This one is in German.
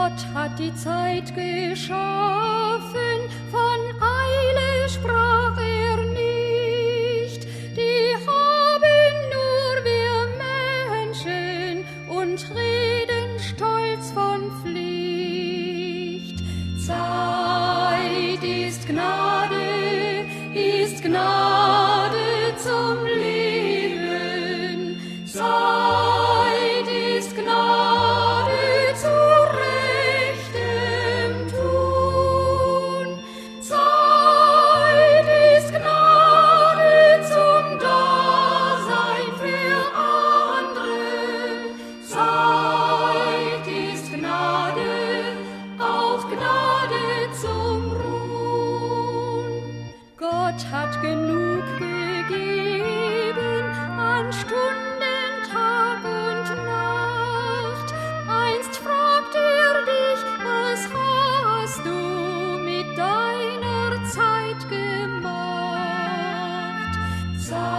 Gott hat die Zeit geschaffen, von Eile sprach er nicht. Die haben nur wir Menschen und reden stolz von Pflicht. Zeit ist Gnade zum Leben. Zeit ist Gnade zu rechtem Tun. Zeit ist Gnade zum Dasein für andere. Zeit ist Gnade, auch Gnade zum Ruhm. Gott hat genug gegeben an Stunden, Tag und Nacht. Einst fragt er dich, was hast du mit deiner Zeit gemacht?